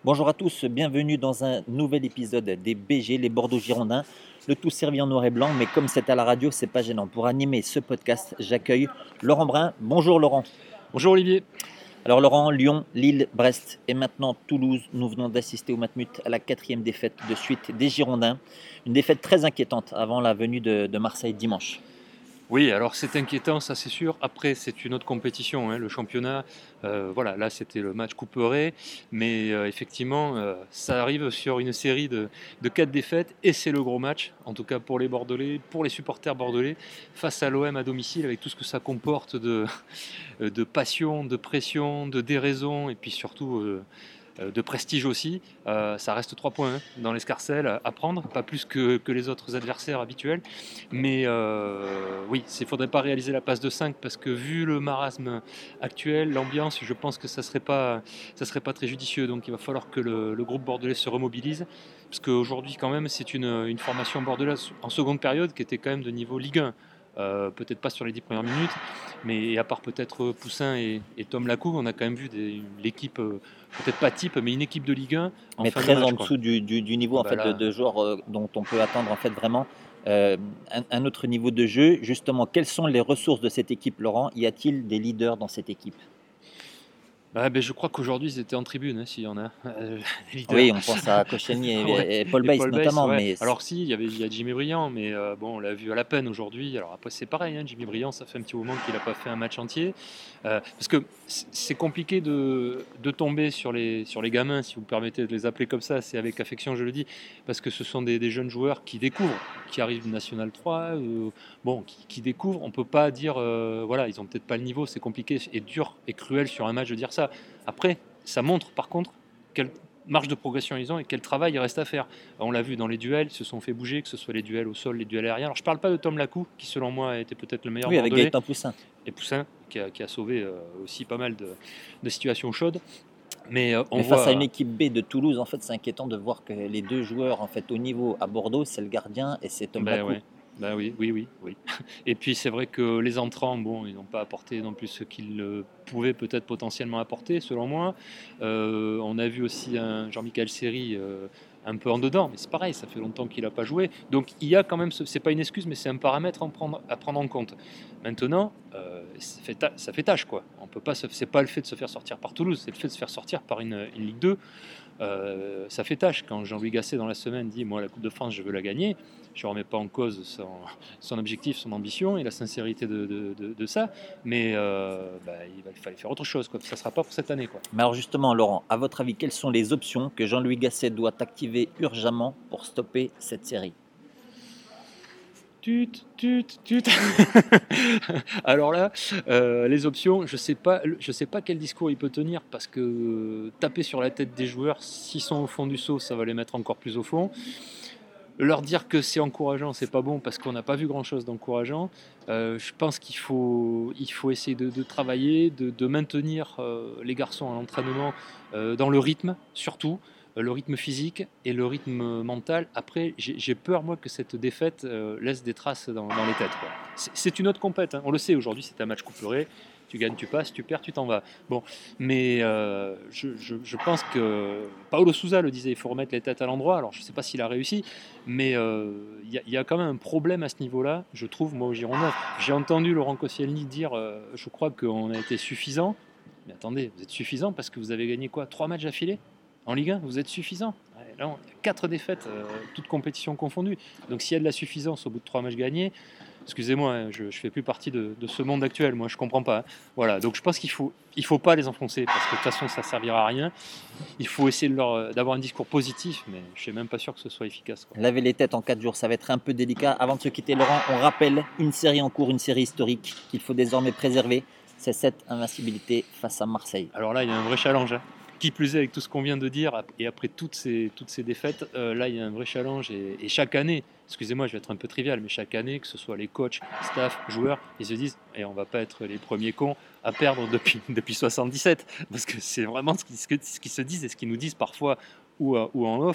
Bonjour à tous, bienvenue dans un nouvel épisode des BG, les Bordeaux Girondins. Le tout servi en noir et blanc, mais comme c'est à la radio, c'est pas gênant. Pour animer ce podcast, j'accueille Laurent Brun. Bonjour Laurent. Bonjour Olivier. Alors Laurent, Lyon, Lille, Brest et maintenant Toulouse. Nous venons d'assister au Matmut à la 4e défaite de suite des Girondins. Une défaite très inquiétante avant la venue de Marseille dimanche. Oui, alors c'est inquiétant, ça c'est sûr. Après, c'est une autre compétition, le championnat. Voilà, là c'était le match couperé, mais effectivement, ça arrive sur une série de 4 défaites et c'est le gros match, en tout cas pour les Bordelais, pour les supporters bordelais, face à l'OM à domicile, avec tout ce que ça comporte de passion, de pression, de déraison et puis surtout de prestige aussi. Ça reste 3 points dans l'escarcelle à prendre, pas plus que les autres adversaires habituels. Mais oui, il ne faudrait pas réaliser la passe de 5 parce que vu le marasme actuel, l'ambiance, je pense que ça serait pas très judicieux. Donc il va falloir que le groupe bordelais se remobilise. Parce qu'aujourd'hui, quand même, c'est une formation bordelaise en seconde période qui était quand même de niveau Ligue 1. Peut-être pas sur les 10 premières minutes, mais à part peut-être Poussin et Tom Lacou, on a quand même vu l'équipe, peut-être pas type, mais une équipe de Ligue 1 en Mais fin de très match, en quoi. dessous du niveau en Bah fait, là, de joueurs dont on peut attendre en fait, vraiment un autre niveau de jeu. Justement, quelles sont les ressources de cette équipe, Laurent? Y a-t-il des leaders dans cette équipe? je crois qu'aujourd'hui ils étaient en tribune, s'il y en a, des leaders. Oui, on pense à Koscielny Ouais. et Paul Et Bass Paul Bass, notamment, ouais. mais Alors si, il y a Jimmy Briand, mais bon, on l'a vu à la peine aujourd'hui. Alors après, c'est pareil, Jimmy Briand, ça fait un petit moment qu'il n'a pas fait un match entier. Parce que c'est compliqué de tomber sur les gamins, si vous me permettez de les appeler comme ça, c'est avec affection, je le dis, parce que ce sont des jeunes joueurs qui découvrent, qui arrivent de National 3, qui découvrent. On ne peut pas dire, voilà, ils n'ont peut-être pas le niveau, c'est compliqué et dur et cruel sur un match de dire ça. Après, ça montre par contre quelle marge de progression ils ont et quel travail il reste à faire. On l'a vu dans les duels, ils se sont fait bouger, que ce soit les duels au sol, les duels aériens. Alors je ne parle pas de Tom Lacou, qui selon moi était peut-être le meilleur oui, avec bordelais, Gaëtan Poussin. et Poussin, qui a sauvé aussi pas mal de situations chaudes. Mais on Mais face à une voit. équipe B de Toulouse, en fait, c'est inquiétant de voir que les deux joueurs en fait au niveau à Bordeaux, c'est le gardien et c'est Tom Ben Lacou. ouais. Ben oui. Et puis c'est vrai que les entrants, bon, ils n'ont pas apporté non plus ce qu'ils pouvaient peut-être potentiellement apporter, selon moi. On a vu aussi un Jean-Michel Seri un peu en dedans, mais c'est pareil, ça fait longtemps qu'il n'a pas joué. Donc il y a quand même, c'est pas une excuse, mais c'est un paramètre à prendre en compte. Maintenant, ça fait tâche, quoi. On peut pas, c'est pas le fait de se faire sortir par Toulouse, c'est le fait de se faire sortir par une Ligue 2. Ça fait tâche. Quand Jean-Louis Gasset dans la semaine dit moi la Coupe de France je veux la gagner, je ne remets pas en cause son objectif, son ambition et la sincérité de ça, mais il fallait faire autre chose, quoi. Ça ne sera pas pour cette année, quoi. Mais alors justement, Laurent, à votre avis, quelles sont les options que Jean-Louis Gasset doit activer urgemment pour stopper cette série? Tut. Alors là, les options, je sais pas quel discours il peut tenir parce que taper sur la tête des joueurs, s'ils sont au fond du seau, ça va les mettre encore plus au fond. Leur dire que c'est encourageant, c'est pas bon parce qu'on n'a pas vu grand-chose d'encourageant. Je pense qu'il faut essayer de travailler, de maintenir les garçons à l'entraînement dans le rythme, surtout le rythme physique et le rythme mental. Après, j'ai peur, moi, que cette défaite laisse des traces dans les têtes, quoi. C'est une autre compète, on le sait, aujourd'hui, c'est un match couperé. Tu gagnes, tu passes, tu perds, tu t'en vas. Bon, mais je pense que Paulo Sousa le disait, il faut remettre les têtes à l'endroit. Alors, je ne sais pas s'il a réussi, mais il y a quand même un problème à ce niveau-là, je trouve, moi, au Girondins. J'ai entendu Laurent Koscielny dire, je crois qu'on a été suffisant. Mais attendez, vous êtes suffisant parce que vous avez gagné quoi, 3 matchs d'affilée en Ligue 1, vous êtes suffisant. Ouais, là, 4 défaites, toutes compétitions confondues. Donc s'il y a de la suffisance au bout de 3 matchs gagnés, excusez-moi, je ne fais plus partie de ce monde actuel, moi je comprends pas. Voilà, donc je pense qu'il faut pas les enfoncer parce que de toute façon ça servira à rien. Il faut essayer d'avoir un discours positif, mais je suis même pas sûr que ce soit efficace, quoi. Laver les têtes en 4 jours, ça va être un peu délicat. Avant de se quitter, Laurent, on rappelle une série en cours, une série historique qu'il faut désormais préserver. C'est cette invincibilité face à Marseille. Alors là, il y a un vrai challenge. Qui plus est, avec tout ce qu'on vient de dire, et après toutes ces défaites, là, il y a un vrai challenge. Et chaque année, excusez-moi, je vais être un peu trivial, mais chaque année, que ce soit les coachs, staff, joueurs, ils se disent on va pas être les premiers cons à perdre depuis 77. Parce que c'est vraiment ce qu'ils se disent et ce qu'ils nous disent parfois ou en off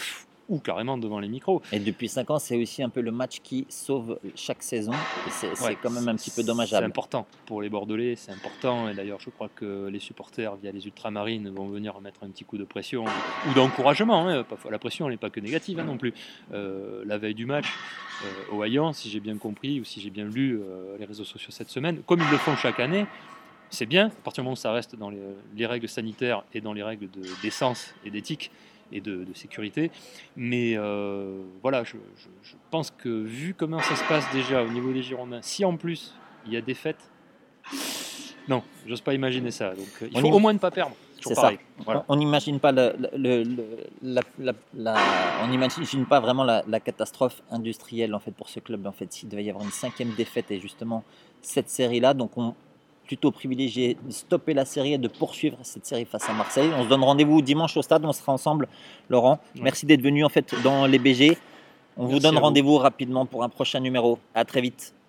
ou carrément devant les micros. Et depuis 5 ans, c'est aussi un peu le match qui sauve chaque saison. Et c'est Ouais, quand même un petit peu c'est dommageable. important pour les Bordelais, c'est important. Et d'ailleurs, je crois que les supporters, via les ultramarines, vont venir mettre un petit coup de pression ou d'encouragement. Hein. La pression, elle n'est pas que négative non plus. La veille du match, au Hayan, si j'ai bien compris ou si j'ai bien lu les réseaux sociaux cette semaine, comme ils le font chaque année, c'est bien, à partir du moment où ça reste dans les règles sanitaires et dans les règles d'essence et d'éthique et de sécurité. Mais voilà, je pense que vu comment ça se passe déjà au niveau des Girondins, si en plus il y a des fêtes, non, j'ose pas imaginer ça. Donc il faut au moins ne pas perdre. C'est ça. Voilà. On n'imagine pas on n'imagine pas vraiment la catastrophe industrielle en fait pour ce club. En fait, s'il devait y avoir une 5e défaite et justement cette série-là, donc on plutôt privilégié de stopper la série et de poursuivre cette série face à Marseille. On se donne rendez-vous dimanche au stade, on sera ensemble. Laurent, merci d'être venu en fait dans les BG. On vous donne rendez-vous rapidement pour un prochain numéro. À très vite.